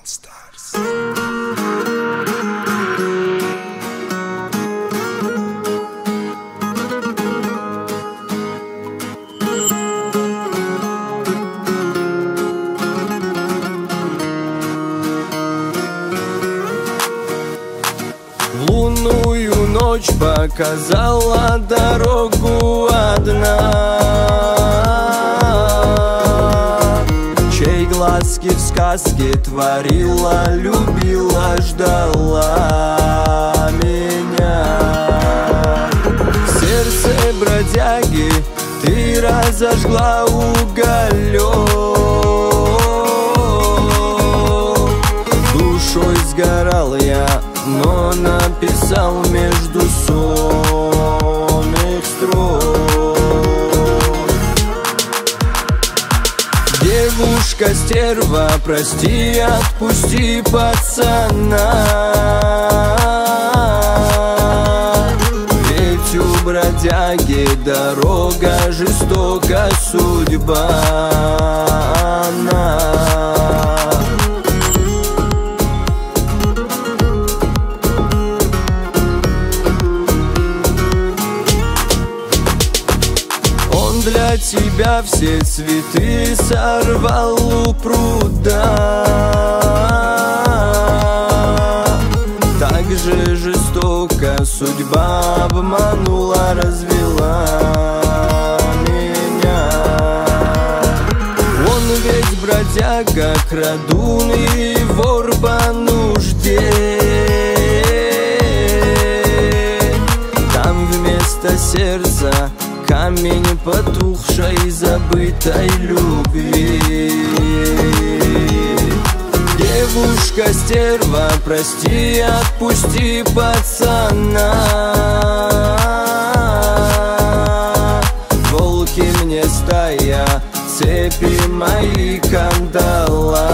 Лунную ночь показала дорогу одна, чей глазки в сказке творила, любила, ждала меня. В сердце бродяги ты разожгла уголек, душой сгорал я, но написал между сонных строк. Девушка-стерва, прости, отпусти пацана, ведь у бродяги дорога жестока, судьба она. Для тебя все цветы сорвал у пруда, так же жестоко судьба обманула, развела меня. Он ведь бродяга, крадун и вор по нужде, там вместо сердца камень потухшей забытой любви. Девушка-стерва, прости, отпусти пацана, волки мне стая, цепи мои кандала.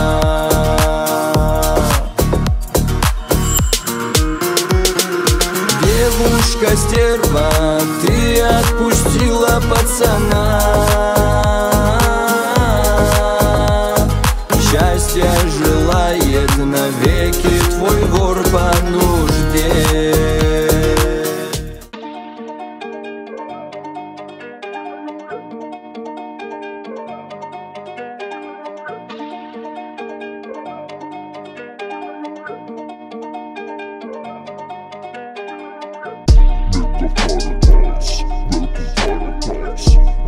Девушка-стерва, ты отпустила пацана, счастья желает навеки твой вор по нужде. Paradise, welcome paradise.